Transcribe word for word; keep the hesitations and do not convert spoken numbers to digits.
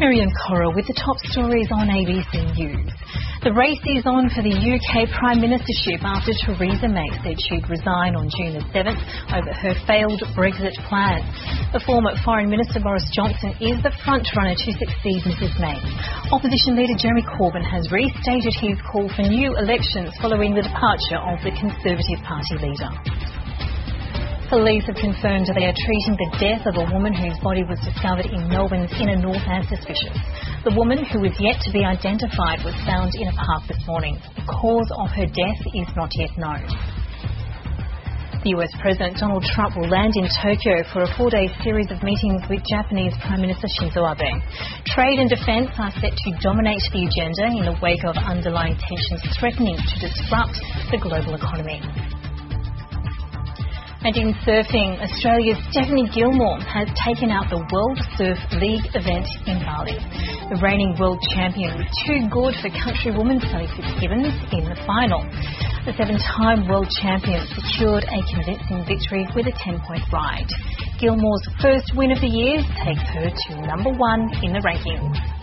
Miriam Corra with the top stories on A B C News. The race is on for the U K Prime Ministership after Theresa May said she'd resign on June the seventh over her failed Brexit plan. The former Foreign Minister Boris Johnson is the front-runner to succeed Mrs May. Opposition leader Jeremy Corbyn has restated his call for new elections following the departure of the Conservative Party leader. Police have confirmed they are treating the death of a woman whose body was discovered in Melbourne's inner north as suspicious. The woman, who is yet to be identified, was found in a park this morning. The cause of her death is not yet known. The U S President Donald Trump will land in Tokyo for a four-day series of meetings with Japanese Prime Minister Shinzo Abe. Trade and defence are set to dominate the agenda in the wake of underlying tensions threatening to disrupt the global economy. And in surfing, Australia's Stephanie Gilmore has taken out the World Surf League event in Bali. The reigning world champion was too good for countrywoman Sally Fitzgibbons in the final. The seven-time world champion secured a convincing victory with a ten-point ride. Gilmore's first win of the year takes her to number one in the rankings.